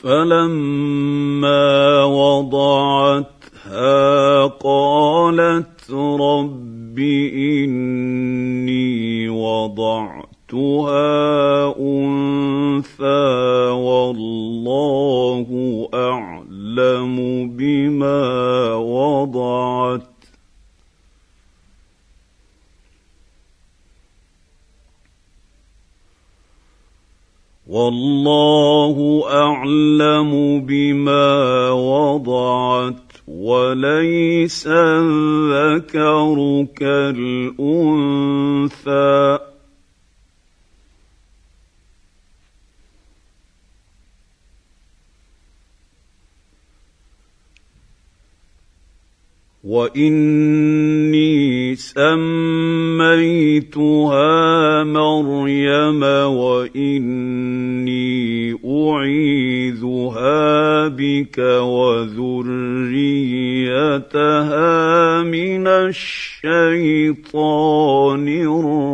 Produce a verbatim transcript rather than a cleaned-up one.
فلما وضعتها قالت رب إني وضعتها أنثى والله أعلم بما وضعت والله أعلم بما وضعت وليس الذكر كالأنثى وإني سميتها مريم وإني أعيذها بك وذريتها من الشيطان الرجيم